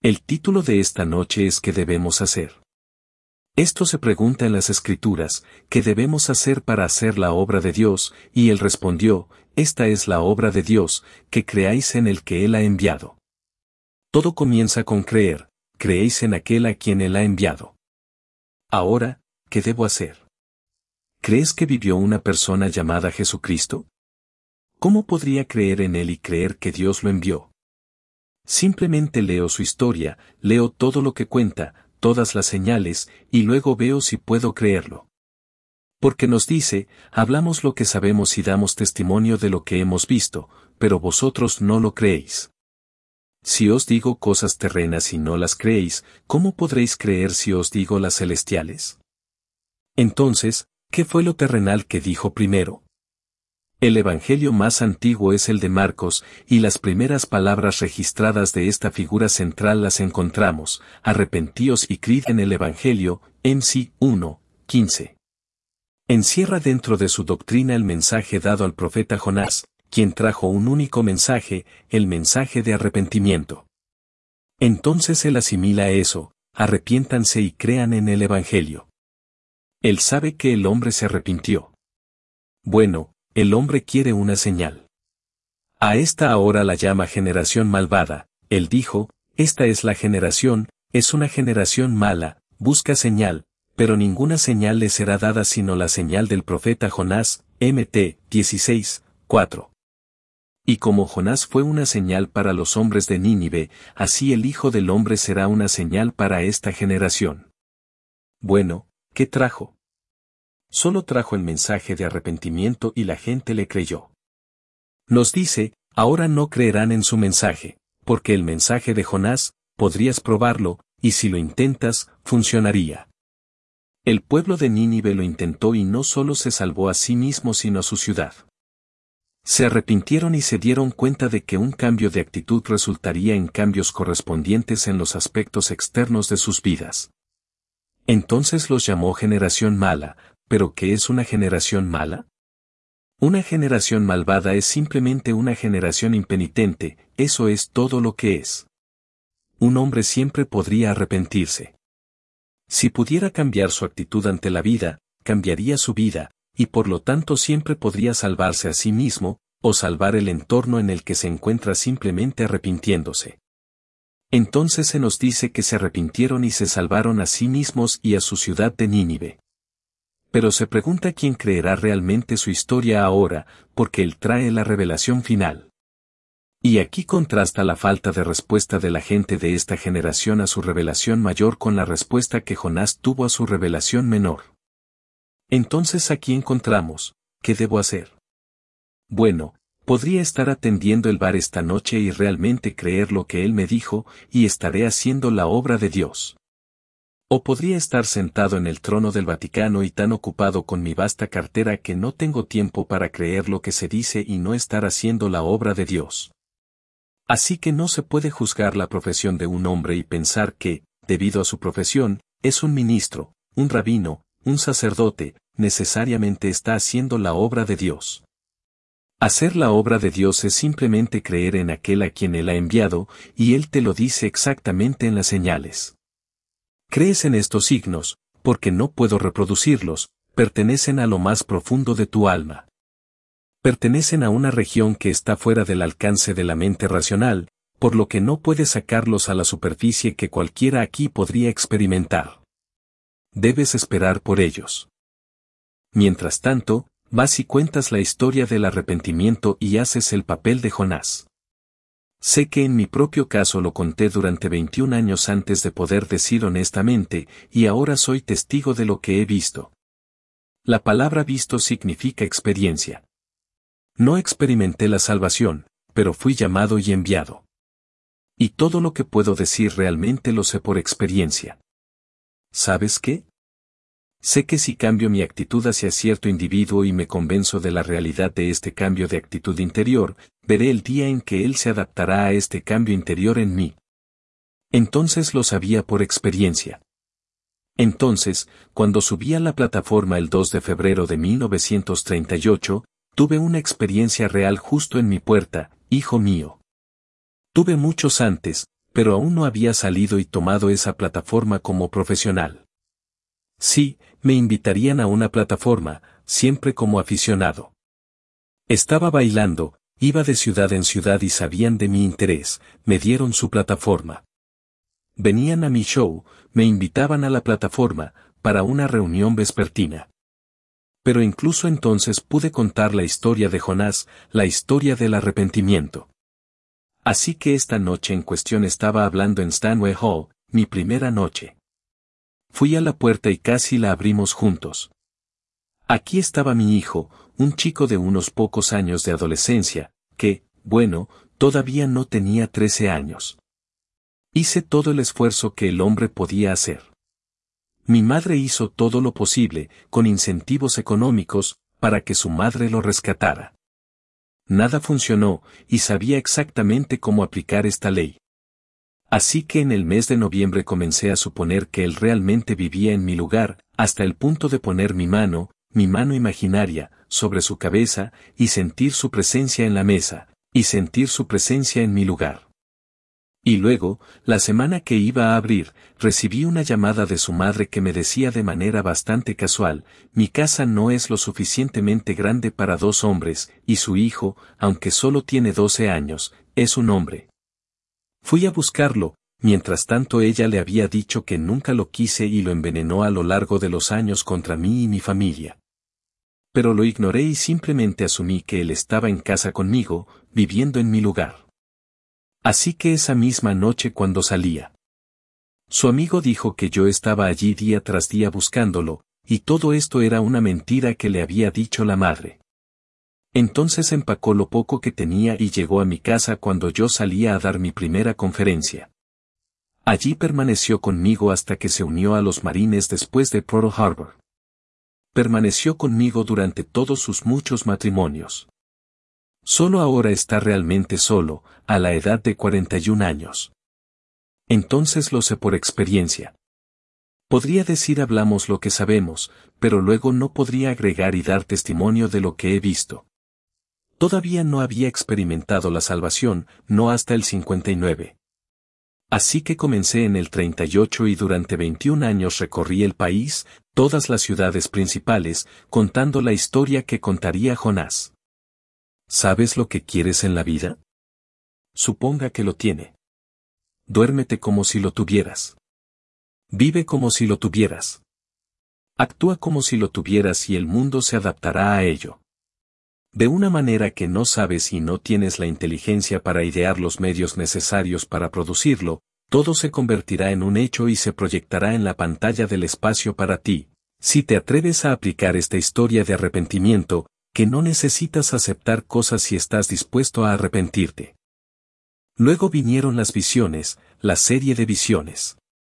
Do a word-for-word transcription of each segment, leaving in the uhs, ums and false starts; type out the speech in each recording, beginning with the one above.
El título de esta noche es ¿qué debemos hacer? Esto se pregunta en las Escrituras, ¿qué debemos hacer para hacer la obra de Dios? Y él respondió, esta es la obra de Dios, que creáis en el que él ha enviado. Todo comienza con creer, creéis en aquel a quien él ha enviado. Ahora, ¿qué debo hacer? ¿Crees que vivió una persona llamada Jesucristo? ¿Cómo podría creer en él y creer que Dios lo envió? Simplemente leo su historia, leo todo lo que cuenta, todas las señales, y luego veo si puedo creerlo. Porque nos dice, hablamos lo que sabemos y damos testimonio de lo que hemos visto, pero vosotros no lo creéis. Si os digo cosas terrenas y no las creéis, ¿cómo podréis creer si os digo las celestiales? Entonces, ¿qué fue lo terrenal que dijo primero? El evangelio más antiguo es el de Marcos, y las primeras palabras registradas de esta figura central las encontramos, arrepentíos y creed en el evangelio, M C uno, quince. Encierra dentro de su doctrina el mensaje dado al profeta Jonás, quien trajo un único mensaje, el mensaje de arrepentimiento. Entonces él asimila eso, arrepiéntanse y crean en el evangelio. Él sabe que el hombre se arrepintió. Bueno, el hombre quiere una señal. A esta ahora la llama generación malvada. Él dijo, esta es la generación, es una generación mala, busca señal, pero ninguna señal le será dada sino la señal del profeta Jonás, M T dieciséis, cuatro. Y como Jonás fue una señal para los hombres de Nínive, así el Hijo del Hombre será una señal para esta generación. Bueno, ¿qué trajo? Solo trajo el mensaje de arrepentimiento y la gente le creyó. Nos dice, ahora no creerán en su mensaje, porque el mensaje de Jonás, podrías probarlo, y si lo intentas, funcionaría. El pueblo de Nínive lo intentó y no solo se salvó a sí mismo sino a su ciudad. Se arrepintieron y se dieron cuenta de que un cambio de actitud resultaría en cambios correspondientes en los aspectos externos de sus vidas. Entonces los llamó generación mala. ¿Pero qué es una generación mala? Una generación malvada es simplemente una generación impenitente, eso es todo lo que es. Un hombre siempre podría arrepentirse. Si pudiera cambiar su actitud ante la vida, cambiaría su vida, y por lo tanto siempre podría salvarse a sí mismo, o salvar el entorno en el que se encuentra simplemente arrepintiéndose. Entonces se nos dice que se arrepintieron y se salvaron a sí mismos y a su ciudad de Nínive. Pero se pregunta quién creerá realmente su historia ahora, porque él trae la revelación final. Y aquí contrasta la falta de respuesta de la gente de esta generación a su revelación mayor con la respuesta que Jonás tuvo a su revelación menor. Entonces aquí encontramos, ¿qué debo hacer? Bueno, podría estar atendiendo el bar esta noche y realmente creer lo que él me dijo, y estaré haciendo la obra de Dios. O podría estar sentado en el trono del Vaticano y tan ocupado con mi vasta cartera que no tengo tiempo para creer lo que se dice y no estar haciendo la obra de Dios. Así que no se puede juzgar la profesión de un hombre y pensar que, debido a su profesión, es un ministro, un rabino, un sacerdote, necesariamente está haciendo la obra de Dios. Hacer la obra de Dios es simplemente creer en aquel a quien él ha enviado, y él te lo dice exactamente en las señales. Crees en estos signos, porque no puedo reproducirlos, pertenecen a lo más profundo de tu alma. Pertenecen a una región que está fuera del alcance de la mente racional, por lo que no puedes sacarlos a la superficie que cualquiera aquí podría experimentar. Debes esperar por ellos. Mientras tanto, vas y cuentas la historia del arrepentimiento y haces el papel de Jonás. Sé que en mi propio caso lo conté durante veintiún años antes de poder decir honestamente, y ahora soy testigo de lo que he visto. La palabra visto significa experiencia. No experimenté la salvación, pero fui llamado y enviado. Y todo lo que puedo decir realmente lo sé por experiencia. ¿Sabes qué? Sé que si cambio mi actitud hacia cierto individuo y me convenzo de la realidad de este cambio de actitud interior, veré el día en que él se adaptará a este cambio interior en mí. Entonces lo sabía por experiencia. Entonces, cuando subí a la plataforma el dos de febrero de mil novecientos treinta y ocho, tuve una experiencia real justo en mi puerta, hijo mío. Tuve muchos antes, pero aún no había salido y tomado esa plataforma como profesional. Sí, me invitarían a una plataforma, siempre como aficionado. Estaba bailando, iba de ciudad en ciudad y sabían de mi interés, me dieron su plataforma. Venían a mi show, me invitaban a la plataforma, para una reunión vespertina. Pero incluso entonces pude contar la historia de Jonás, la historia del arrepentimiento. Así que esta noche en cuestión estaba hablando en Stanway Hall, mi primera noche. Fui a la puerta y casi la abrimos juntos. Aquí estaba mi hijo, un chico de unos pocos años de adolescencia, que, bueno, todavía no tenía trece años. Hice todo el esfuerzo que el hombre podía hacer. Mi madre hizo todo lo posible, con incentivos económicos, para que su madre lo rescatara. Nada funcionó, y sabía exactamente cómo aplicar esta ley. Así que en el mes de noviembre comencé a suponer que él realmente vivía en mi lugar, hasta el punto de poner mi mano, mi mano imaginaria, sobre su cabeza, y sentir su presencia en la mesa, y sentir su presencia en mi lugar. Y luego, la semana que iba a abrir, recibí una llamada de su madre que me decía de manera bastante casual, mi casa no es lo suficientemente grande para dos hombres, y su hijo, aunque solo tiene doce años, es un hombre. Fui a buscarlo, mientras tanto ella le había dicho que nunca lo quise y lo envenenó a lo largo de los años contra mí y mi familia. Pero lo ignoré y simplemente asumí que él estaba en casa conmigo, viviendo en mi lugar. Así que esa misma noche cuando salía, su amigo dijo que yo estaba allí día tras día buscándolo, y todo esto era una mentira que le había dicho la madre. Entonces empacó lo poco que tenía y llegó a mi casa cuando yo salía a dar mi primera conferencia. Allí permaneció conmigo hasta que se unió a los marines después de Pearl Harbor. Permaneció conmigo durante todos sus muchos matrimonios. Solo ahora está realmente solo, a la edad de cuarenta y un años. Entonces lo sé por experiencia. Podría decir hablamos lo que sabemos, pero luego no podría agregar y dar testimonio de lo que he visto. Todavía no había experimentado la salvación, no hasta el cincuenta y nueve. Así que comencé en el treinta y ocho y durante veintiún años recorrí el país, todas las ciudades principales, contando la historia que contaría Jonás. ¿Sabes lo que quieres en la vida? Suponga que lo tiene. Duérmete como si lo tuvieras. Vive como si lo tuvieras. Actúa como si lo tuvieras y el mundo se adaptará a ello. De una manera que no sabes y no tienes la inteligencia para idear los medios necesarios para producirlo, todo se convertirá en un hecho y se proyectará en la pantalla del espacio para ti, si te atreves a aplicar esta historia de arrepentimiento, que no necesitas aceptar cosas si estás dispuesto a arrepentirte. Luego vinieron las visiones, la serie de visiones.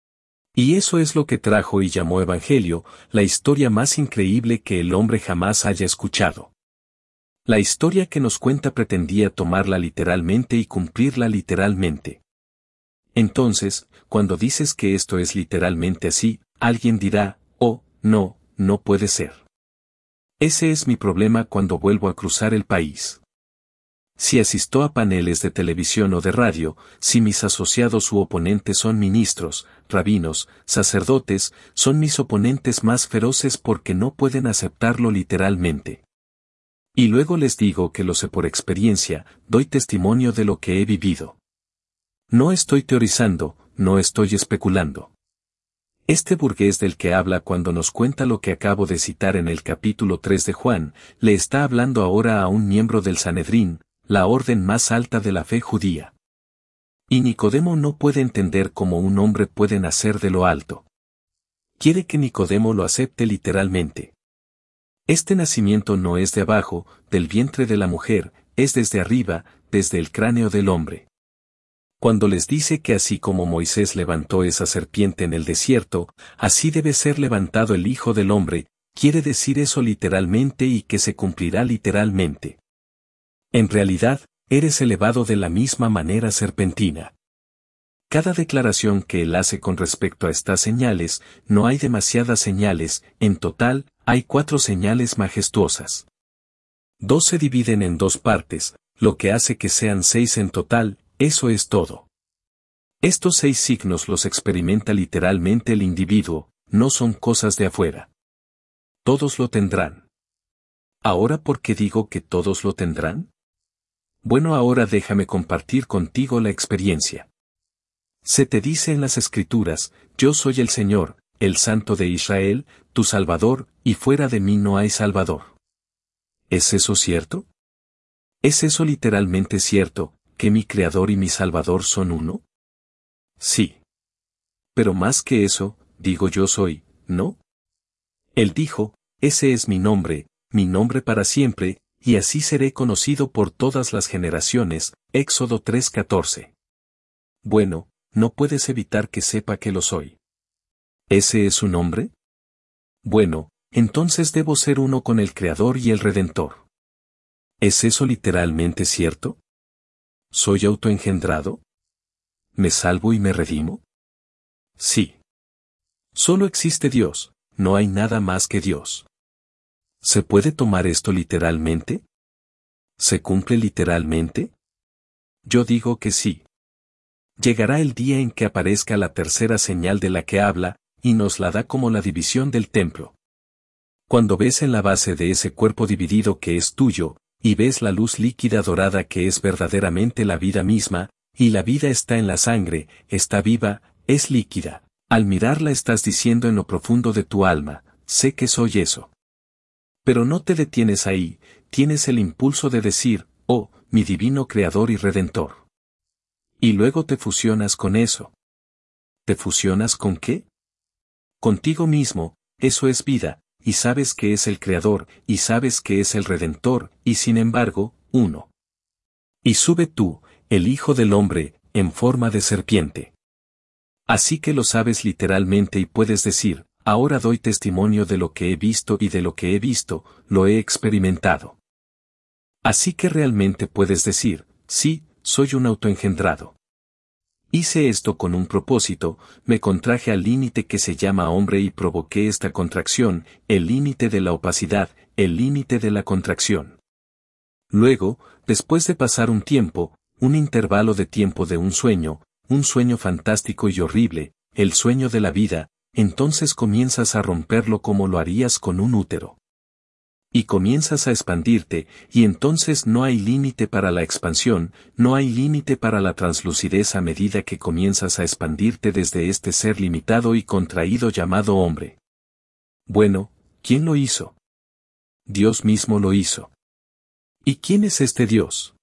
Y eso es lo que trajo y llamó Evangelio, la historia más increíble que el hombre jamás haya escuchado. La historia que nos cuenta pretendía tomarla literalmente y cumplirla literalmente. Entonces, cuando dices que esto es literalmente así, alguien dirá, oh, no, no puede ser. Ese es mi problema cuando vuelvo a cruzar el país. Si asisto a paneles de televisión o de radio, si mis asociados u oponentes son ministros, rabinos, sacerdotes, son mis oponentes más feroces porque no pueden aceptarlo literalmente. Y luego les digo que lo sé por experiencia, doy testimonio de lo que he vivido. No estoy teorizando, no estoy especulando. Este burgués del que habla cuando nos cuenta lo que acabo de citar en el capítulo tres de Juan, le está hablando ahora a un miembro del Sanedrín, la orden más alta de la fe judía. Y Nicodemo no puede entender cómo un hombre puede nacer de lo alto. Quiere que Nicodemo lo acepte literalmente. Este nacimiento no es de abajo, del vientre de la mujer, es desde arriba, desde el cráneo del hombre. Cuando les dice que así como Moisés levantó esa serpiente en el desierto, así debe ser levantado el Hijo del Hombre, quiere decir eso literalmente y que se cumplirá literalmente. En realidad, eres elevado de la misma manera serpentina. Cada declaración que él hace con respecto a estas señales, no hay demasiadas señales, en total, hay cuatro señales majestuosas. Dos se dividen en dos partes, lo que hace que sean seis en total, eso es todo. Estos seis signos los experimenta literalmente el individuo, no son cosas de afuera. Todos lo tendrán. ¿Ahora por qué digo que todos lo tendrán? Bueno, ahora déjame compartir contigo la experiencia. Se te dice en las Escrituras, yo soy el Señor, el Santo de Israel, tu Salvador, y fuera de mí no hay Salvador. ¿Es eso cierto? ¿Es eso literalmente cierto, que mi Creador y mi Salvador son uno? Sí. Pero más que eso, digo yo soy, ¿no? Él dijo, ese es mi nombre, mi nombre para siempre, y así seré conocido por todas las generaciones, Éxodo tres catorce. Bueno, no puedes evitar que sepa que lo soy. ¿Ese es su nombre? Bueno, entonces debo ser uno con el Creador y el Redentor. ¿Es eso literalmente cierto? ¿Soy autoengendrado? ¿Me salvo y me redimo? Sí. Solo existe Dios, no hay nada más que Dios. ¿Se puede tomar esto literalmente? ¿Se cumple literalmente? Yo digo que sí. Llegará el día en que aparezca la tercera señal de la que habla, y nos la da como la división del templo. Cuando ves en la base de ese cuerpo dividido que es tuyo, y ves la luz líquida dorada que es verdaderamente la vida misma, y la vida está en la sangre, está viva, es líquida. Al mirarla estás diciendo en lo profundo de tu alma, sé que soy eso. Pero no te detienes ahí, tienes el impulso de decir, oh, mi divino Creador y Redentor. Y luego te fusionas con eso. ¿Te fusionas con qué? Contigo mismo, eso es vida, y sabes que es el Creador, y sabes que es el Redentor, y sin embargo, uno. Y sube tú, el Hijo del Hombre, en forma de serpiente. Así que lo sabes literalmente y puedes decir, ahora doy testimonio de lo que he visto y de lo que he visto, lo he experimentado. Así que realmente puedes decir, sí, soy un autoengendrado. Hice esto con un propósito, me contraje al límite que se llama hombre y provoqué esta contracción, el límite de la opacidad, el límite de la contracción. Luego, después de pasar un tiempo, un intervalo de tiempo de un sueño, un sueño fantástico y horrible, el sueño de la vida, entonces comienzas a romperlo como lo harías con un útero. Y comienzas a expandirte, y entonces no hay límite para la expansión, no hay límite para la translucidez a medida que comienzas a expandirte desde este ser limitado y contraído llamado hombre. Bueno, ¿quién lo hizo? Dios mismo lo hizo. ¿Y quién es este Dios?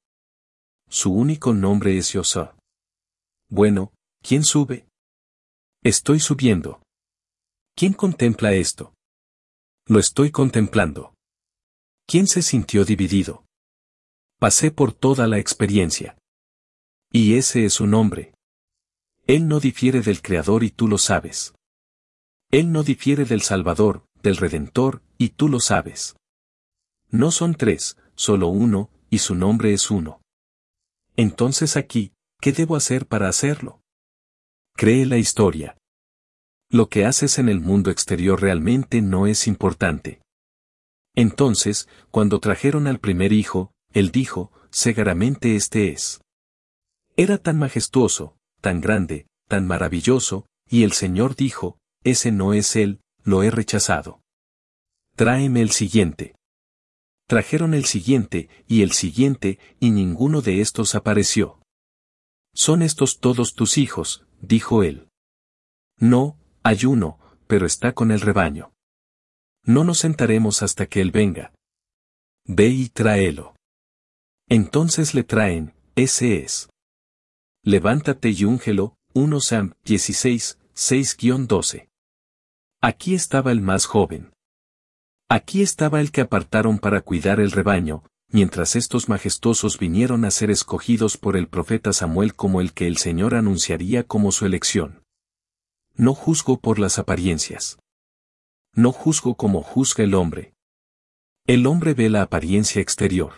Su único nombre es Yosa. Bueno, ¿quién sube? Estoy subiendo. ¿Quién contempla esto? Lo estoy contemplando. ¿Quién se sintió dividido? Pasé por toda la experiencia. Y ese es su nombre. Él no difiere del Creador y tú lo sabes. Él no difiere del Salvador, del Redentor, y tú lo sabes. No son tres, solo uno, y su nombre es uno. Entonces aquí, ¿qué debo hacer para hacerlo? Cree la historia. Lo que haces en el mundo exterior realmente no es importante. Entonces, cuando trajeron al primer hijo, él dijo, segaramente este es. Era tan majestuoso, tan grande, tan maravilloso, y el Señor dijo, ese no es él, lo he rechazado. Tráeme el siguiente. Trajeron el siguiente, y el siguiente, y ninguno de estos apareció. ¿Son estos todos tus hijos?, dijo él. No, hay uno, pero está con el rebaño. No nos sentaremos hasta que él venga. Ve y tráelo. Entonces le traen, ese es. Levántate y úngelo, primero Sam dieciséis, seis a doce. Aquí estaba el más joven. Aquí estaba el que apartaron para cuidar el rebaño, mientras estos majestuosos vinieron a ser escogidos por el profeta Samuel como el que el Señor anunciaría como su elección. No juzgo por las apariencias. No juzgo como juzga el hombre. El hombre ve la apariencia exterior.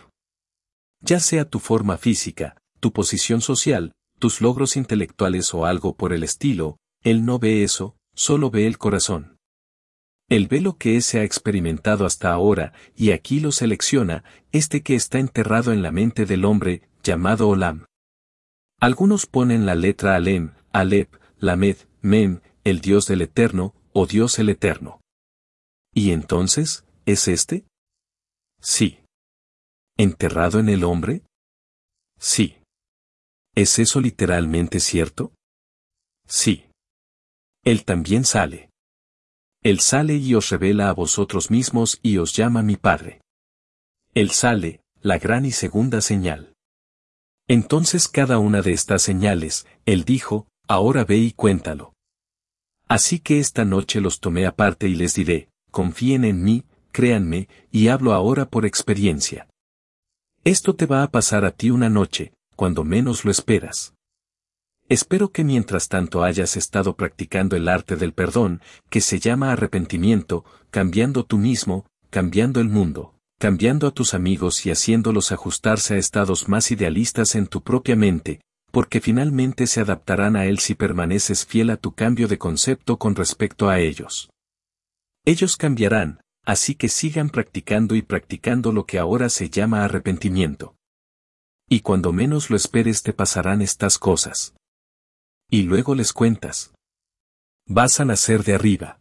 Ya sea tu forma física, tu posición social, tus logros intelectuales o algo por el estilo, él no ve eso, solo ve el corazón. Él ve lo que se ha experimentado hasta ahora, y aquí lo selecciona, este que está enterrado en la mente del hombre, llamado Olam. Algunos ponen la letra Alem, Alep, Lamed, Mem, el Dios del Eterno, o Dios el Eterno. ¿Y entonces, es este? Sí. ¿Enterrado en el hombre? Sí. ¿Es eso literalmente cierto? Sí. Él también sale. Él sale y os revela a vosotros mismos y os llama mi Padre. Él sale, la gran y segunda señal. Entonces cada una de estas señales, él dijo, ahora ve y cuéntalo. Así que esta noche los tomé aparte y les diré, confíen en mí, créanme, y hablo ahora por experiencia. Esto te va a pasar a ti una noche, cuando menos lo esperas. Espero que mientras tanto hayas estado practicando el arte del perdón, que se llama arrepentimiento, cambiando tú mismo, cambiando el mundo, cambiando a tus amigos y haciéndolos ajustarse a estados más idealistas en tu propia mente, porque finalmente se adaptarán a él si permaneces fiel a tu cambio de concepto con respecto a ellos. Ellos cambiarán, así que sigan practicando y practicando lo que ahora se llama arrepentimiento. Y cuando menos lo esperes te pasarán estas cosas. Y luego les cuentas. Vas a nacer de arriba.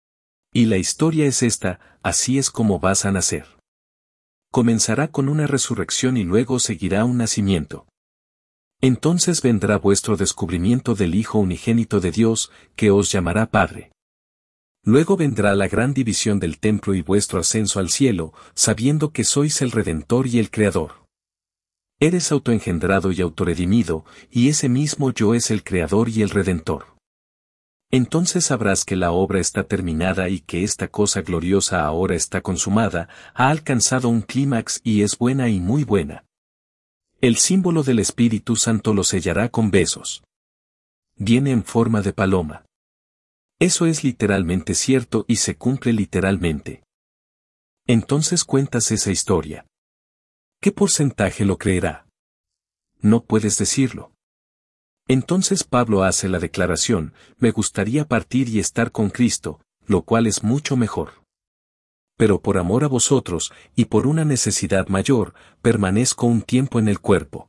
Y la historia es esta, así es como vas a nacer. Comenzará con una resurrección y luego seguirá un nacimiento. Entonces vendrá vuestro descubrimiento del Hijo unigénito de Dios, que os llamará Padre. Luego vendrá la gran división del templo y vuestro ascenso al cielo, sabiendo que sois el Redentor y el Creador. Eres autoengendrado y autoredimido, y ese mismo yo es el Creador y el Redentor. Entonces sabrás que la obra está terminada y que esta cosa gloriosa ahora está consumada, ha alcanzado un clímax y es buena y muy buena. El símbolo del Espíritu Santo lo sellará con besos. Viene en forma de paloma. Eso es literalmente cierto y se cumple literalmente. Entonces cuentas esa historia. ¿Qué porcentaje lo creerá? No puedes decirlo. Entonces Pablo hace la declaración, me gustaría partir y estar con Cristo, lo cual es mucho mejor. Pero por amor a vosotros, y por una necesidad mayor, permanezco un tiempo en el cuerpo.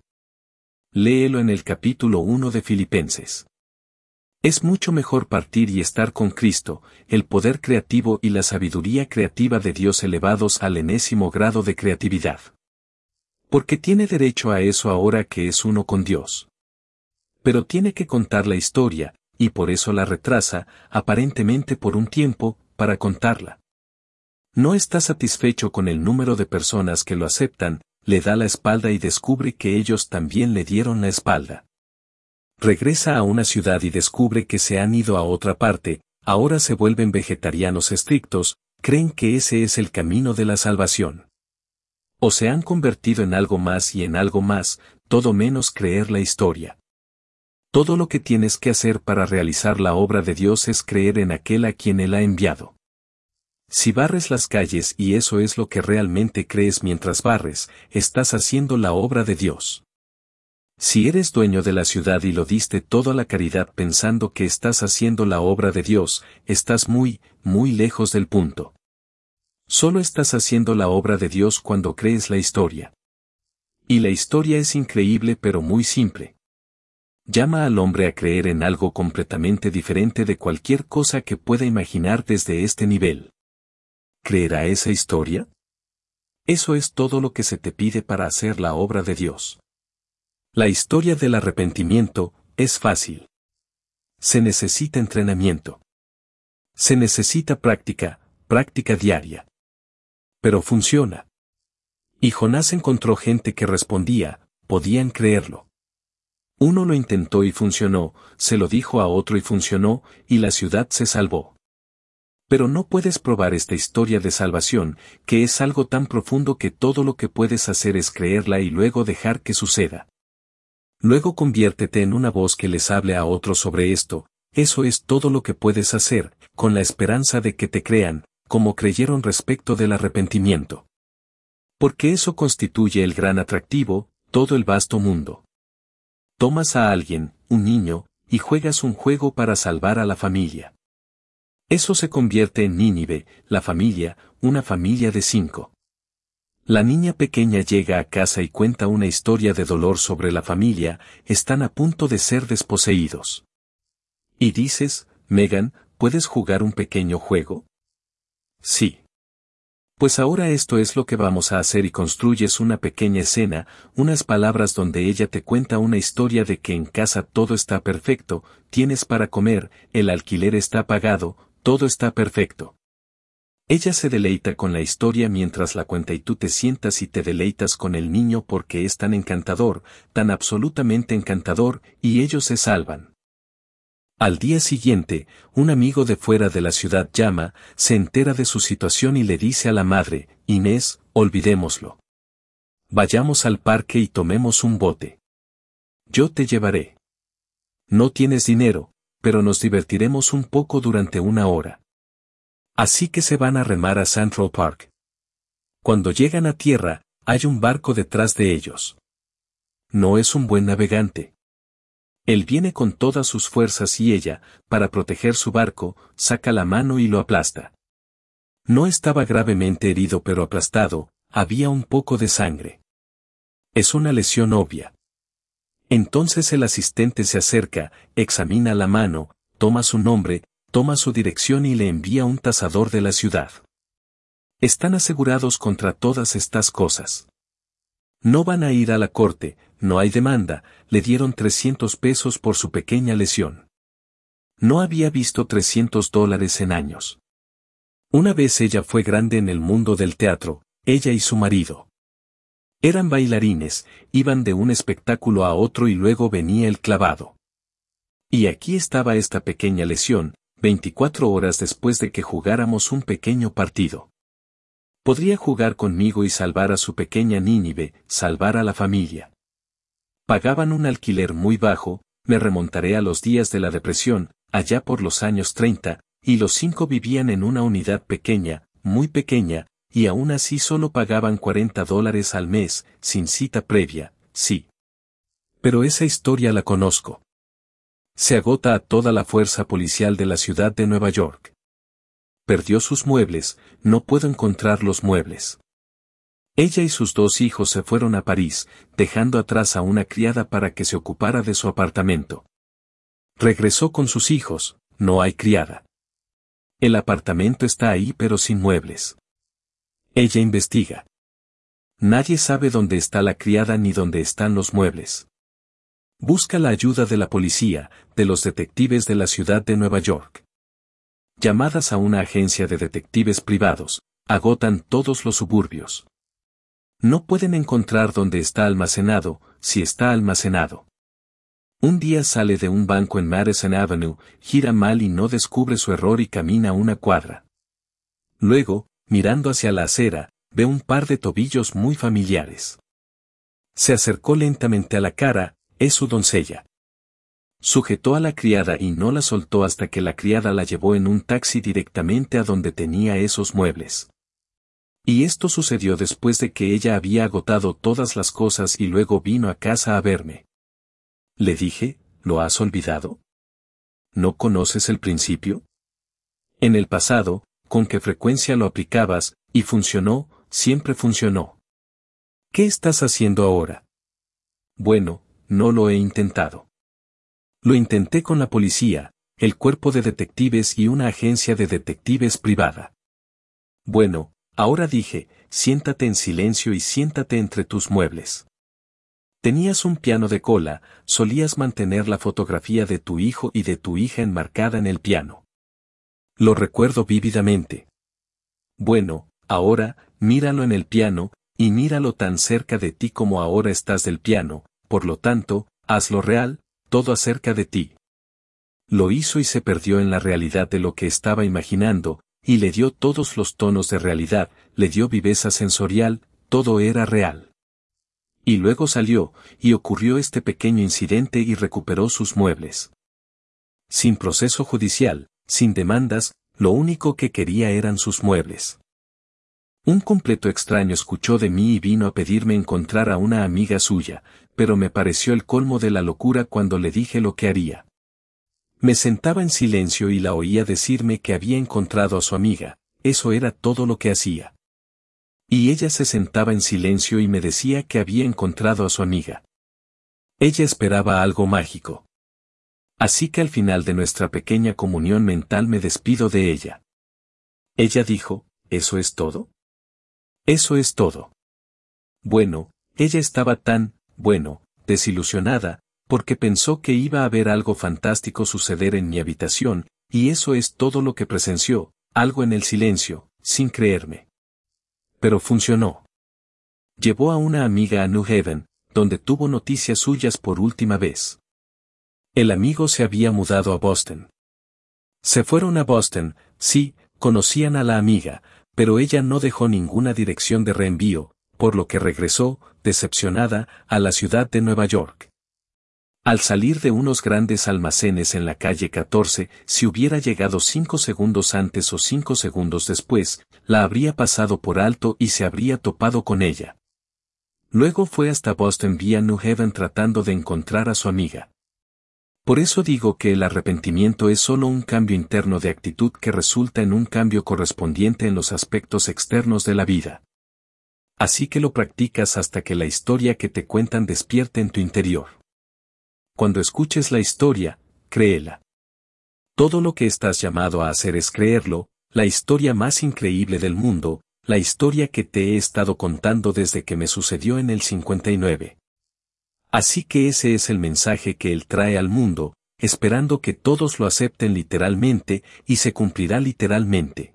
Léelo en el capítulo uno de Filipenses. Es mucho mejor partir y estar con Cristo, el poder creativo y la sabiduría creativa de Dios elevados al enésimo grado de creatividad. Porque tiene derecho a eso ahora que es uno con Dios. Pero tiene que contar la historia, y por eso la retrasa, aparentemente por un tiempo, para contarla. No está satisfecho con el número de personas que lo aceptan, le da la espalda y descubre que ellos también le dieron la espalda. Regresa a una ciudad y descubre que se han ido a otra parte, ahora se vuelven vegetarianos estrictos, creen que ese es el camino de la salvación. O se han convertido en algo más y en algo más, todo menos creer la historia. Todo lo que tienes que hacer para realizar la obra de Dios es creer en aquel a quien Él ha enviado. Si barres las calles y eso es lo que realmente crees mientras barres, estás haciendo la obra de Dios. Si eres dueño de la ciudad y lo diste todo a la caridad pensando que estás haciendo la obra de Dios, estás muy, muy lejos del punto. Solo estás haciendo la obra de Dios cuando crees la historia. Y la historia es increíble pero muy simple. Llama al hombre a creer en algo completamente diferente de cualquier cosa que pueda imaginar desde este nivel. ¿Creerá esa historia? Eso es todo lo que se te pide para hacer la obra de Dios. La historia del arrepentimiento es fácil. Se necesita entrenamiento. Se necesita práctica, práctica diaria. Pero funciona. Y Jonás encontró gente que respondía, podían creerlo. Uno lo intentó y funcionó, se lo dijo a otro y funcionó, y la ciudad se salvó. Pero no puedes probar esta historia de salvación, que es algo tan profundo que todo lo que puedes hacer es creerla y luego dejar que suceda. Luego conviértete en una voz que les hable a otros sobre esto, eso es todo lo que puedes hacer, con la esperanza de que te crean, como creyeron respecto del arrepentimiento. Porque eso constituye el gran atractivo, todo el vasto mundo. Tomas a alguien, un niño, y juegas un juego para salvar a la familia. Eso se convierte en Nínive, la familia, una familia de cinco. La niña pequeña llega a casa y cuenta una historia de dolor sobre la familia, están a punto de ser desposeídos. Y dices, Megan, ¿puedes jugar un pequeño juego? Sí. Pues ahora esto es lo que vamos a hacer y construyes una pequeña escena, unas palabras donde ella te cuenta una historia de que en casa todo está perfecto, tienes para comer, el alquiler está pagado, todo está perfecto. Ella se deleita con la historia mientras la cuenta y tú te sientas y te deleitas con el niño porque es tan encantador, tan absolutamente encantador, y ellos se salvan. Al día siguiente, un amigo de fuera de la ciudad llama, se entera de su situación y le dice a la madre, Inés, olvidémoslo. Vayamos al parque y tomemos un bote. Yo te llevaré. No tienes dinero, pero nos divertiremos un poco durante una hora. Así que se van a remar a Central Park. Cuando llegan a tierra, hay un barco detrás de ellos. No es un buen navegante. Él viene con todas sus fuerzas y ella, para proteger su barco, saca la mano y lo aplasta. No estaba gravemente herido pero aplastado, había un poco de sangre. Es una lesión obvia. Entonces el asistente se acerca, examina la mano, toma su nombre, toma su dirección y le envía un tasador de la ciudad. Están asegurados contra todas estas cosas. No van a ir a la corte, no hay demanda, le dieron trescientos pesos por su pequeña lesión. No había visto trescientos dólares en años. Una vez ella fue grande en el mundo del teatro, ella y su marido. Eran bailarines, iban de un espectáculo a otro y luego venía el clavado. Y aquí estaba esta pequeña lesión, veinticuatro horas después de que jugáramos un pequeño partido. Podría jugar conmigo y salvar a su pequeña Nínive, salvar a la familia. Pagaban un alquiler muy bajo, me remontaré a los días de la depresión, allá por los años treinta, y los cinco vivían en una unidad pequeña, muy pequeña, y aún así solo pagaban cuarenta dólares al mes, sin cita previa, sí. Pero esa historia la conozco. Se agota a toda la fuerza policial de la ciudad de Nueva York. Perdió sus muebles, no puedo encontrar los muebles. Ella y sus dos hijos se fueron a París, dejando atrás a una criada para que se ocupara de su apartamento. Regresó con sus hijos, no hay criada. El apartamento está ahí pero sin muebles. Ella investiga. Nadie sabe dónde está la criada ni dónde están los muebles. Busca la ayuda de la policía, de los detectives de la ciudad de Nueva York. Llamadas a una agencia de detectives privados, agotan todos los suburbios. No pueden encontrar dónde está almacenado, si está almacenado. Un día sale de un banco en Madison Avenue, gira mal y no descubre su error y camina una cuadra. Luego, mirando hacia la acera, ve un par de tobillos muy familiares. Se acercó lentamente a la cara, es su doncella. Sujetó a la criada y no la soltó hasta que la criada la llevó en un taxi directamente a donde tenía esos muebles. Y esto sucedió después de que ella había agotado todas las cosas y luego vino a casa a verme. Le dije, ¿lo has olvidado? ¿No conoces el principio? En el pasado, ¿con qué frecuencia lo aplicabas, y funcionó, siempre funcionó? ¿Qué estás haciendo ahora? Bueno, no lo he intentado. Lo intenté con la policía, el cuerpo de detectives y una agencia de detectives privada. Bueno, ahora dije, siéntate en silencio y siéntate entre tus muebles. Tenías un piano de cola, solías mantener la fotografía de tu hijo y de tu hija enmarcada en el piano. Lo recuerdo vívidamente. Bueno, ahora, míralo en el piano, y míralo tan cerca de ti como ahora estás del piano, por lo tanto, hazlo real, todo acerca de ti. Lo hizo y se perdió en la realidad de lo que estaba imaginando, y le dio todos los tonos de realidad, le dio viveza sensorial, todo era real. Y luego salió, y ocurrió este pequeño incidente y recuperó sus muebles. Sin proceso judicial, sin demandas, lo único que quería eran sus muebles. Un completo extraño escuchó de mí y vino a pedirme encontrar a una amiga suya, pero me pareció el colmo de la locura cuando le dije lo que haría. Me sentaba en silencio y la oía decirme que había encontrado a su amiga, eso era todo lo que hacía. Y ella se sentaba en silencio y me decía que había encontrado a su amiga. Ella esperaba algo mágico. Así que al final de nuestra pequeña comunión mental me despido de ella. Ella dijo, ¿eso es todo? Eso es todo. Bueno, ella estaba tan, bueno, desilusionada, porque pensó que iba a haber algo fantástico suceder en mi habitación, y eso es todo lo que presenció, algo en el silencio, sin creerme. Pero funcionó. Llevó a una amiga a New Haven, donde tuvo noticias suyas por última vez. El amigo se había mudado a Boston. Se fueron a Boston, sí, conocían a la amiga, pero ella no dejó ninguna dirección de reenvío, por lo que regresó, decepcionada, a la ciudad de Nueva York. Al salir de unos grandes almacenes en la calle catorce, si hubiera llegado cinco segundos antes o cinco segundos después, la habría pasado por alto y se habría topado con ella. Luego fue hasta Boston vía New Haven tratando de encontrar a su amiga. Por eso digo que el arrepentimiento es solo un cambio interno de actitud que resulta en un cambio correspondiente en los aspectos externos de la vida. Así que lo practicas hasta que la historia que te cuentan despierte en tu interior. Cuando escuches la historia, créela. Todo lo que estás llamado a hacer es creerlo, la historia más increíble del mundo, la historia que te he estado contando desde que me sucedió en el cincuenta y nueve. Así que ese es el mensaje que él trae al mundo, esperando que todos lo acepten literalmente, y se cumplirá literalmente.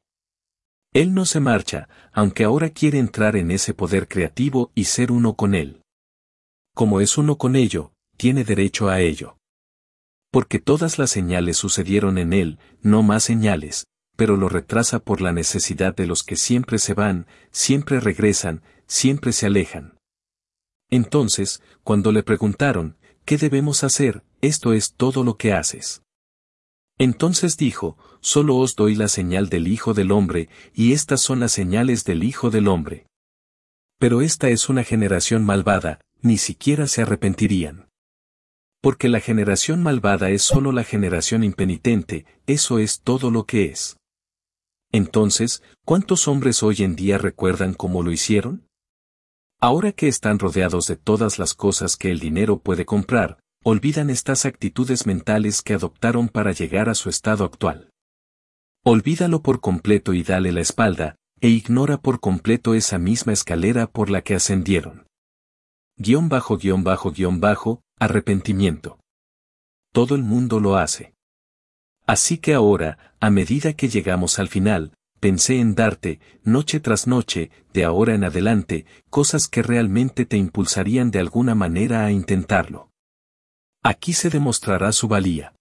Él no se marcha, aunque ahora quiere entrar en ese poder creativo y ser uno con él. Como es uno con ello, tiene derecho a ello. Porque todas las señales sucedieron en él, no más señales, pero lo retrasa por la necesidad de los que siempre se van, siempre regresan, siempre se alejan. Entonces, cuando le preguntaron, ¿qué debemos hacer? Esto es todo lo que haces. Entonces dijo, solo os doy la señal del Hijo del Hombre, y estas son las señales del Hijo del Hombre. Pero esta es una generación malvada, ni siquiera se arrepentirían. Porque la generación malvada es solo la generación impenitente, eso es todo lo que es. Entonces, ¿cuántos hombres hoy en día recuerdan cómo lo hicieron? Ahora que están rodeados de todas las cosas que el dinero puede comprar, olvidan estas actitudes mentales que adoptaron para llegar a su estado actual. Olvídalo por completo y dale la espalda, e ignora por completo esa misma escalera por la que ascendieron. Guión bajo guión bajo guión bajo, arrepentimiento. Todo el mundo lo hace. Así que ahora, a medida que llegamos al final, pensé en darte, noche tras noche, de ahora en adelante, cosas que realmente te impulsarían de alguna manera a intentarlo. Aquí se demostrará su valía.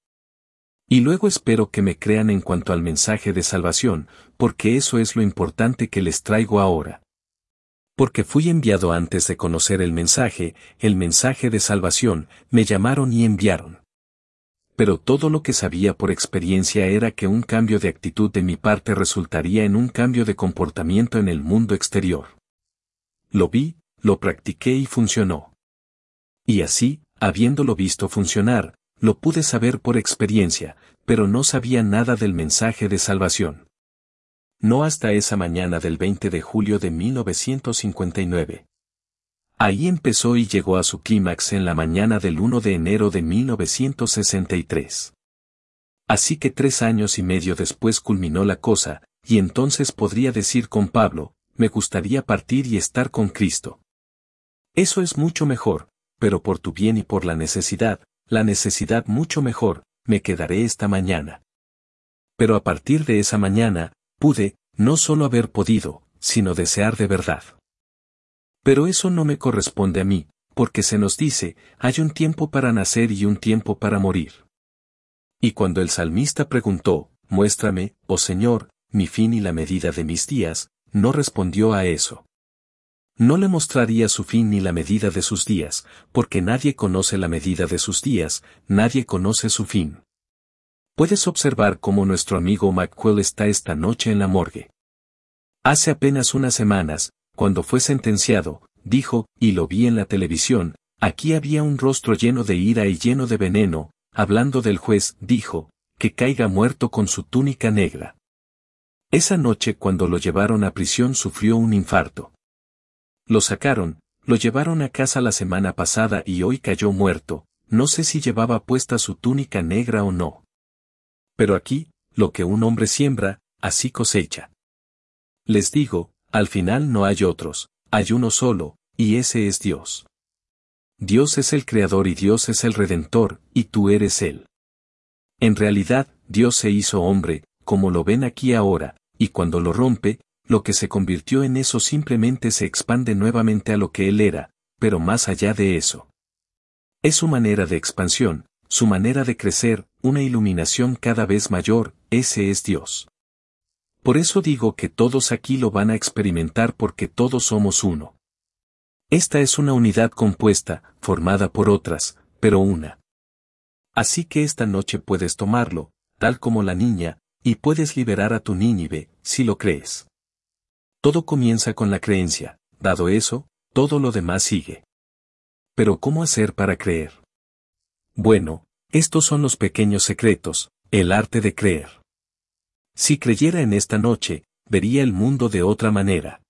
Y luego espero que me crean en cuanto al mensaje de salvación, porque eso es lo importante que les traigo ahora. Porque fui enviado antes de conocer el mensaje, el mensaje de salvación, me llamaron y enviaron. Pero todo lo que sabía por experiencia era que un cambio de actitud de mi parte resultaría en un cambio de comportamiento en el mundo exterior. Lo vi, lo practiqué y funcionó. Y así, habiéndolo visto funcionar, lo pude saber por experiencia, pero no sabía nada del mensaje de salvación. No hasta esa mañana del veinte de julio de mil novecientos cincuenta y nueve. Ahí empezó y llegó a su clímax en la mañana del primero de enero de mil novecientos sesenta y tres. Así que tres años y medio después culminó la cosa, y entonces podría decir con Pablo, me gustaría partir y estar con Cristo. Eso es mucho mejor, pero por tu bien y por la necesidad, la necesidad mucho mejor, me quedaré esta mañana. Pero a partir de esa mañana, pude, no solo haber podido, sino desear de verdad. Pero eso no me corresponde a mí, porque se nos dice, hay un tiempo para nacer y un tiempo para morir. Y cuando el salmista preguntó, muéstrame, oh Señor, mi fin y la medida de mis días, no respondió a eso. No le mostraría su fin ni la medida de sus días, porque nadie conoce la medida de sus días, nadie conoce su fin. Puedes observar cómo nuestro amigo McQuell está esta noche en la morgue. Hace apenas unas semanas, cuando fue sentenciado, dijo, y lo vi en la televisión, aquí había un rostro lleno de ira y lleno de veneno, hablando del juez, dijo, que caiga muerto con su túnica negra. Esa noche cuando lo llevaron a prisión sufrió un infarto. Lo sacaron, lo llevaron a casa la semana pasada y hoy cayó muerto, no sé si llevaba puesta su túnica negra o no. Pero aquí, lo que un hombre siembra, así cosecha. Les digo, al final no hay otros, hay uno solo, y ese es Dios. Dios es el Creador y Dios es el Redentor, y tú eres Él. En realidad, Dios se hizo hombre, como lo ven aquí ahora, y cuando lo rompe, lo que se convirtió en eso simplemente se expande nuevamente a lo que Él era, pero más allá de eso. Es su manera de expansión, su manera de crecer, una iluminación cada vez mayor, ese es Dios. Por eso digo que todos aquí lo van a experimentar porque todos somos uno. Esta es una unidad compuesta, formada por otras, pero una. Así que esta noche puedes tomarlo, tal como la niña, y puedes liberar a tu Nínive, si lo crees. Todo comienza con la creencia, dado eso, todo lo demás sigue. Pero ¿cómo hacer para creer? Bueno, estos son los pequeños secretos, el arte de creer. Si creyera en esta noche, vería el mundo de otra manera.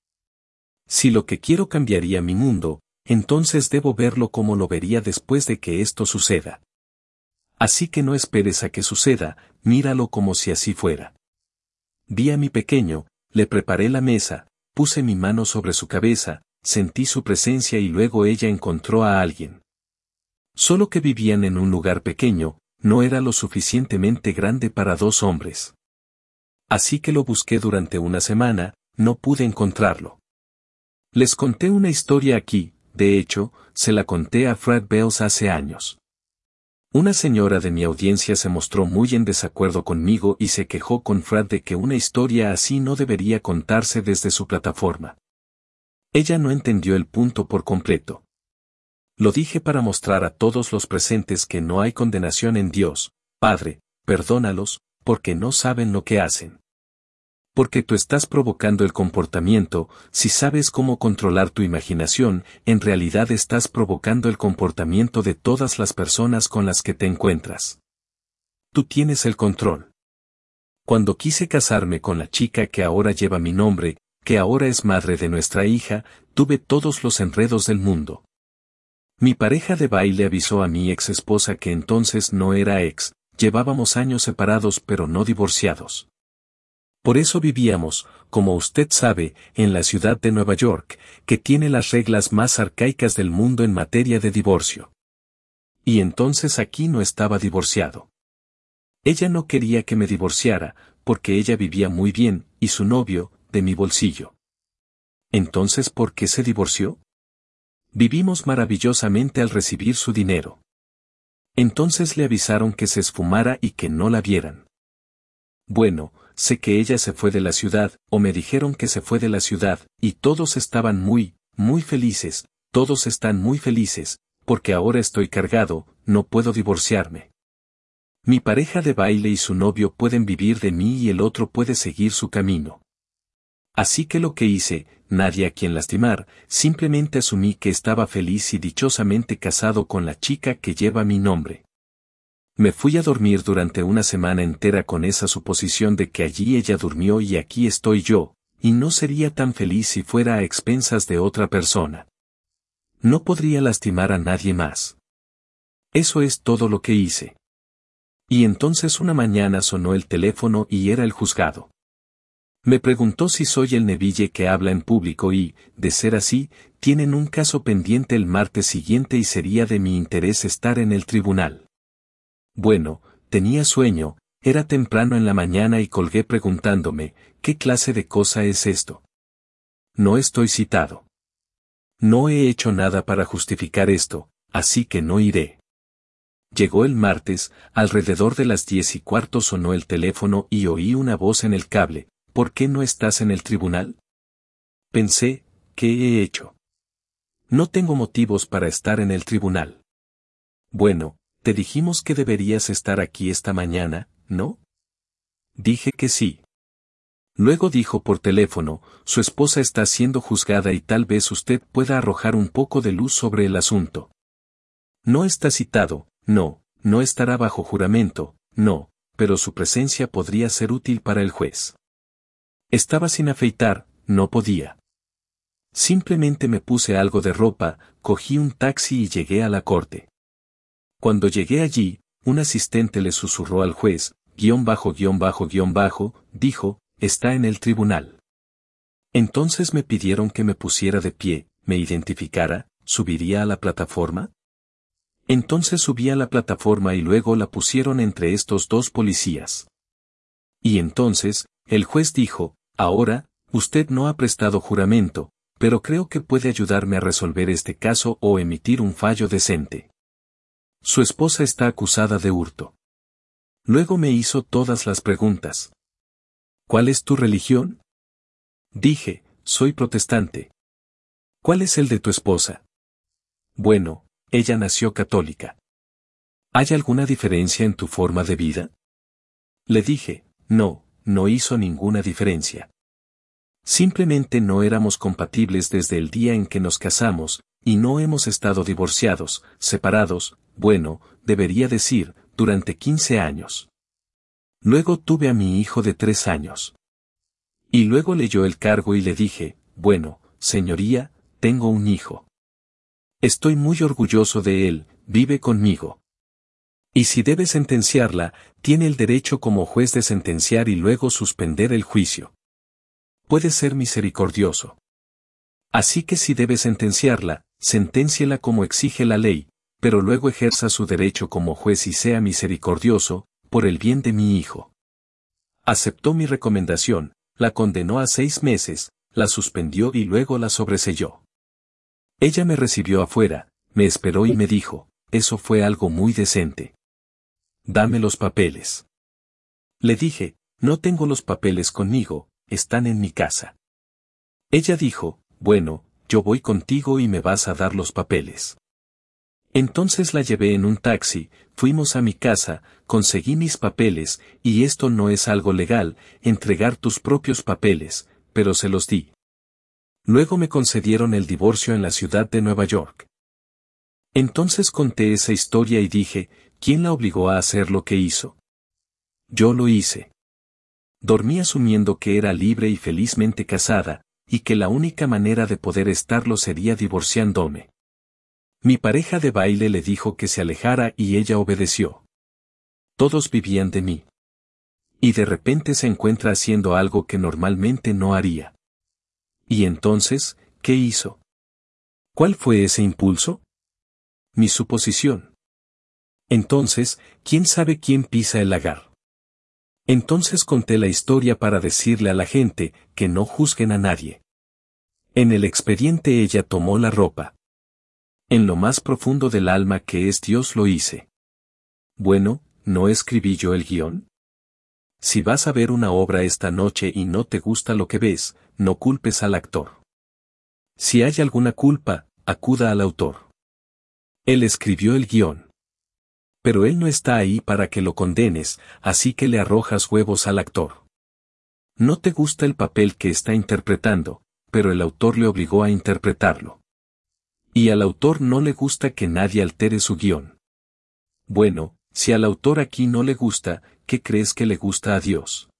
Si lo que quiero cambiaría mi mundo, entonces debo verlo como lo vería después de que esto suceda. Así que no esperes a que suceda, míralo como si así fuera. Vi a mi pequeño, le preparé la mesa, puse mi mano sobre su cabeza, sentí su presencia y luego ella encontró a alguien. Solo que vivían en un lugar pequeño, no era lo suficientemente grande para dos hombres. Así que lo busqué durante una semana, no pude encontrarlo. Les conté una historia aquí, de hecho, se la conté a Fred Bells hace años. Una señora de mi audiencia se mostró muy en desacuerdo conmigo y se quejó con Fred de que una historia así no debería contarse desde su plataforma. Ella no entendió el punto por completo. Lo dije para mostrar a todos los presentes que no hay condenación en Dios, Padre, perdónalos, porque no saben lo que hacen. Porque tú estás provocando el comportamiento, si sabes cómo controlar tu imaginación, en realidad estás provocando el comportamiento de todas las personas con las que te encuentras. Tú tienes el control. Cuando quise casarme con la chica que ahora lleva mi nombre, que ahora es madre de nuestra hija, tuve todos los enredos del mundo. Mi pareja de baile avisó a mi ex esposa que entonces no era ex, llevábamos años separados pero no divorciados. Por eso vivíamos, como usted sabe, en la ciudad de Nueva York, que tiene las reglas más arcaicas del mundo en materia de divorcio. Y entonces aquí no estaba divorciado. Ella no quería que me divorciara, porque ella vivía muy bien, y su novio, de mi bolsillo. Entonces, ¿por qué se divorció? Vivimos maravillosamente al recibir su dinero. Entonces le avisaron que se esfumara y que no la vieran. Bueno, sé que ella se fue de la ciudad, o me dijeron que se fue de la ciudad, y todos estaban muy, muy felices, todos están muy felices, porque ahora estoy cargado, no puedo divorciarme. Mi pareja de baile y su novio pueden vivir de mí y el otro puede seguir su camino. Así que lo que hice, nadie a quien lastimar, simplemente asumí que estaba feliz y dichosamente casado con la chica que lleva mi nombre. Me fui a dormir durante una semana entera con esa suposición de que allí ella durmió y aquí estoy yo, y no sería tan feliz si fuera a expensas de otra persona. No podría lastimar a nadie más. Eso es todo lo que hice. Y entonces una mañana sonó el teléfono y era el juzgado. Me preguntó si soy el Neville que habla en público y, de ser así, tienen un caso pendiente el martes siguiente y sería de mi interés estar en el tribunal. Bueno, tenía sueño, era temprano en la mañana y colgué preguntándome, ¿qué clase de cosa es esto? No estoy citado. No he hecho nada para justificar esto, así que no iré. Llegó el martes, alrededor de las diez y cuarto sonó el teléfono y oí una voz en el cable, ¿por qué no estás en el tribunal? Pensé, ¿qué he hecho? No tengo motivos para estar en el tribunal. Bueno, te dijimos que deberías estar aquí esta mañana, ¿no? Dije que sí. Luego dijo por teléfono, su esposa está siendo juzgada y tal vez usted pueda arrojar un poco de luz sobre el asunto. No está citado, no, no estará bajo juramento, no, pero su presencia podría ser útil para el juez. Estaba sin afeitar, no podía. Simplemente me puse algo de ropa, cogí un taxi y llegué a la corte. Cuando llegué allí, un asistente le susurró al juez, guión bajo guión bajo guión bajo, dijo, está en el tribunal. Entonces me pidieron que me pusiera de pie, me identificara, ¿subiría a la plataforma? Entonces subí a la plataforma y luego la pusieron entre estos dos policías. Y entonces, el juez dijo, ahora, usted no ha prestado juramento, pero creo que puede ayudarme a resolver este caso o emitir un fallo decente. Su esposa está acusada de hurto. Luego me hizo todas las preguntas. ¿Cuál es tu religión? Dije, soy protestante. ¿Cuál es el de tu esposa? Bueno, ella nació católica. ¿Hay alguna diferencia en tu forma de vida? Le dije, no, no hizo ninguna diferencia. Simplemente no éramos compatibles desde el día en que nos casamos, y no hemos estado divorciados, separados, bueno, debería decir, durante quince años. Luego tuve a mi hijo de tres años. Y luego leyó el cargo y le dije, bueno, señoría, tengo un hijo. Estoy muy orgulloso de él, vive conmigo. Y si debe sentenciarla, tiene el derecho como juez de sentenciar y luego suspender el juicio. Puede ser misericordioso. Así que si debe sentenciarla, senténciela como exige la ley, pero luego ejerza su derecho como juez y sea misericordioso, por el bien de mi hijo. Aceptó mi recomendación, la condenó a seis meses, la suspendió y luego la sobreselló. Ella me recibió afuera, me esperó y me dijo, eso fue algo muy decente. Dame los papeles. Le dije, no tengo los papeles conmigo, están en mi casa. Ella dijo, bueno, yo voy contigo y me vas a dar los papeles. Entonces la llevé en un taxi, fuimos a mi casa, conseguí mis papeles, y esto no es algo legal, entregar tus propios papeles, pero se los di. Luego me concedieron el divorcio en la ciudad de Nueva York. Entonces conté esa historia y dije, ¿quién la obligó a hacer lo que hizo? Yo lo hice. Dormí asumiendo que era libre y felizmente casada, y que la única manera de poder estarlo sería divorciándome. Mi pareja de baile le dijo que se alejara y ella obedeció. Todos vivían de mí. Y de repente se encuentra haciendo algo que normalmente no haría. ¿Y entonces, qué hizo? ¿Cuál fue ese impulso? Mi suposición. Entonces, ¿quién sabe quién pisa el lagar? Entonces conté la historia para decirle a la gente que no juzguen a nadie. En el expediente ella tomó la ropa. En lo más profundo del alma que es Dios lo hice. Bueno, ¿no escribí yo el guión? Si vas a ver una obra esta noche y no te gusta lo que ves, no culpes al actor. Si hay alguna culpa, acuda al autor. Él escribió el guión. Pero él no está ahí para que lo condenes, así que le arrojas huevos al actor. No te gusta el papel que está interpretando, pero el autor le obligó a interpretarlo. Y al autor no le gusta que nadie altere su guión. Bueno, si al autor aquí no le gusta, ¿qué crees que le gusta a Dios?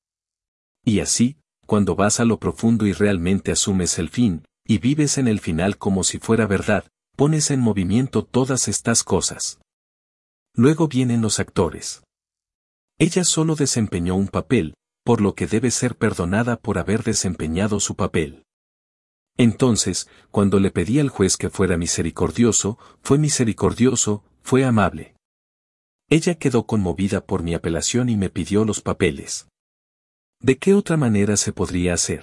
Y así, cuando vas a lo profundo y realmente asumes el fin, y vives en el final como si fuera verdad, pones en movimiento todas estas cosas. Luego vienen los actores. Ella solo desempeñó un papel, por lo que debe ser perdonada por haber desempeñado su papel. Entonces, cuando le pedí al juez que fuera misericordioso, fue misericordioso, fue amable. Ella quedó conmovida por mi apelación y me pidió los papeles. ¿De qué otra manera se podría hacer?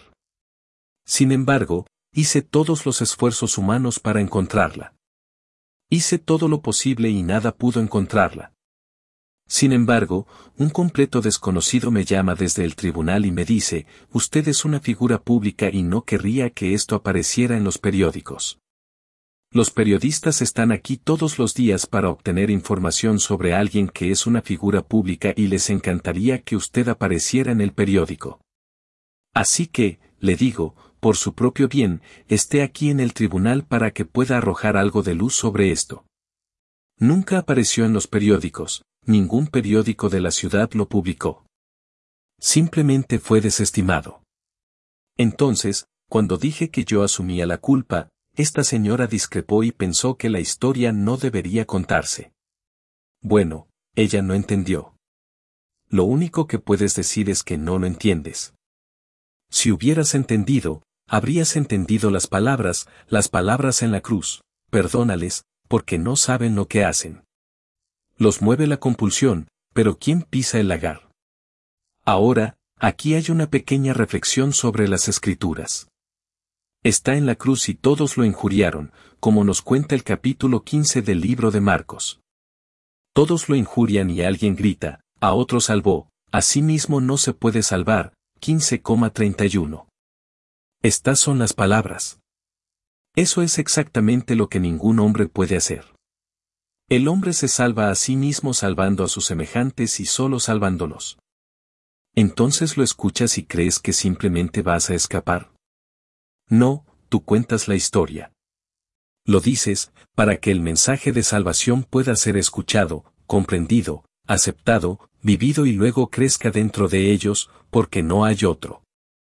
Sin embargo, hice todos los esfuerzos humanos para encontrarla. Hice todo lo posible y nada pudo encontrarla. Sin embargo, un completo desconocido me llama desde el tribunal y me dice, usted es una figura pública y no querría que esto apareciera en los periódicos. Los periodistas están aquí todos los días para obtener información sobre alguien que es una figura pública y les encantaría que usted apareciera en el periódico. Así que, le digo, por su propio bien, esté aquí en el tribunal para que pueda arrojar algo de luz sobre esto. Nunca apareció en los periódicos, ningún periódico de la ciudad lo publicó. Simplemente fue desestimado. Entonces, cuando dije que yo asumía la culpa, esta señora discrepó y pensó que la historia no debería contarse. Bueno, ella no entendió. Lo único que puedes decir es que no lo entiendes. Si hubieras entendido, habrías entendido las palabras, las palabras en la cruz, perdónales, porque no saben lo que hacen. Los mueve la compulsión, pero ¿quién pisa el lagar? Ahora, aquí hay una pequeña reflexión sobre las Escrituras. Está en la cruz y todos lo injuriaron, como nos cuenta el capítulo quince del libro de Marcos. Todos lo injurian y alguien grita, a otro salvó, a sí mismo no se puede salvar, quince treinta y uno. Estas son las palabras. Eso es exactamente lo que ningún hombre puede hacer. El hombre se salva a sí mismo salvando a sus semejantes y solo salvándolos. Entonces lo escuchas y crees que simplemente vas a escapar. No, tú cuentas la historia. Lo dices, para que el mensaje de salvación pueda ser escuchado, comprendido, aceptado, vivido y luego crezca dentro de ellos, porque no hay otro.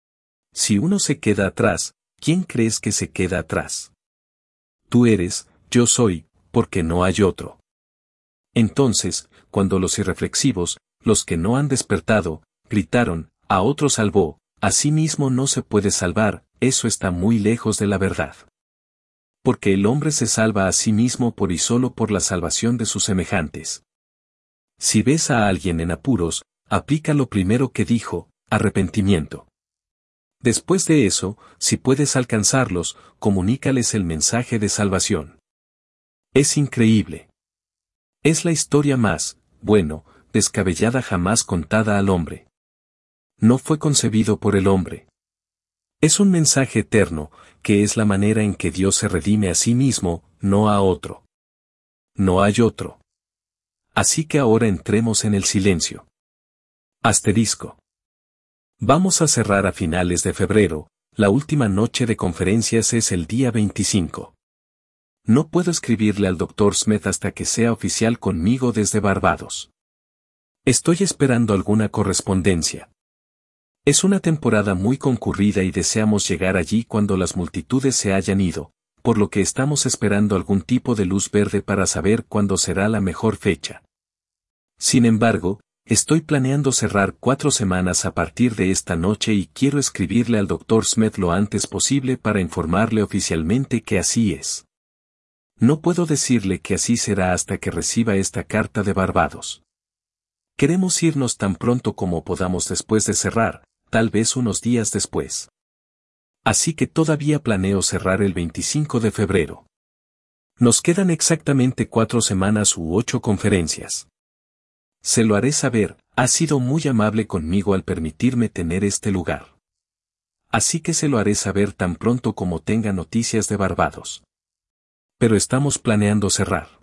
Si uno se queda atrás, ¿quién crees que se queda atrás? Tú eres, yo soy, porque no hay otro. Entonces, cuando los irreflexivos, los que no han despertado, gritaron, a otro salvó, a sí mismo no se puede salvar, eso está muy lejos de la verdad. Porque el hombre se salva a sí mismo por y solo por la salvación de sus semejantes. Si ves a alguien en apuros, aplica lo primero que dijo, arrepentimiento. Después de eso, si puedes alcanzarlos, comunícales el mensaje de salvación. Es increíble. Es la historia más, bueno, descabellada jamás contada al hombre. No fue concebido por el hombre. Es un mensaje eterno, que es la manera en que Dios se redime a sí mismo, no a otro. No hay otro. Así que ahora entremos en el silencio. Asterisco. Vamos a cerrar a finales de febrero, la última noche de conferencias es el día veinticinco. No puedo escribirle al doctor Smith hasta que sea oficial conmigo desde Barbados. Estoy esperando alguna correspondencia. Es una temporada muy concurrida y deseamos llegar allí cuando las multitudes se hayan ido, por lo que estamos esperando algún tipo de luz verde para saber cuándo será la mejor fecha. Sin embargo, estoy planeando cerrar cuatro semanas a partir de esta noche y quiero escribirle al doctor Smith lo antes posible para informarle oficialmente que así es. No puedo decirle que así será hasta que reciba esta carta de Barbados. Queremos irnos tan pronto como podamos después de cerrar, tal vez unos días después. Así que todavía planeo cerrar el veinticinco de febrero. Nos quedan exactamente cuatro semanas u ocho conferencias. Se lo haré saber, ha sido muy amable conmigo al permitirme tener este lugar. Así que se lo haré saber tan pronto como tenga noticias de Barbados. Pero estamos planeando cerrar.